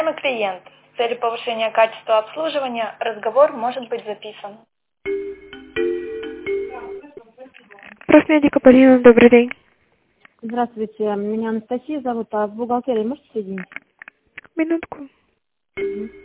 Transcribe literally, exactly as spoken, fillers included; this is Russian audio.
Клиент. С целью повышения качества обслуживания разговор может быть записан. Профмедика, Полина, добрый день. Здравствуйте, меня Анастасия зовут, а в бухгалтерии можете соединить? Минутку. Мгм.